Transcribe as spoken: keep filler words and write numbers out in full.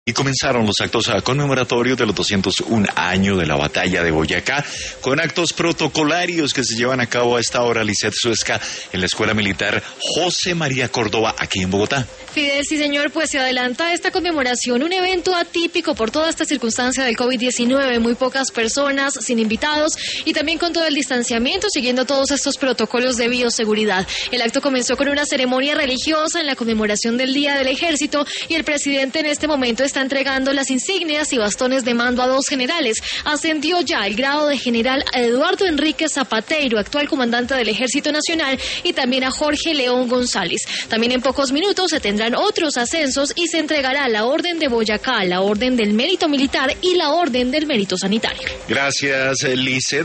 Y comenzaron los actos conmemoratorios de los doscientos un años de la batalla de Boyacá, con actos protocolarios que se llevan a cabo a esta hora, Lisset Suezca, en la Escuela Militar José María Córdoba, aquí en Bogotá. Fidel, sí señor, pues se adelanta esta conmemoración, un evento atípico por toda esta circunstancia del COVID diecinueve, muy pocas personas, sin invitados y también con todo el distanciamiento, siguiendo todos estos protocolos de bioseguridad. El acto comenzó con una ceremonia religiosa en la conmemoración del Día del Ejército y el presidente en este momento está entregando las insignias y bastones de mando a dos generales. Ascendió ya el grado de general a Eduardo Enrique Zapateiro, actual comandante del Ejército Nacional, y también a Jorge León González. También en pocos minutos se tendrán otros ascensos y se entregará la Orden de Boyacá, la Orden del Mérito Militar y la Orden del Mérito Sanitario. Gracias, Lisset.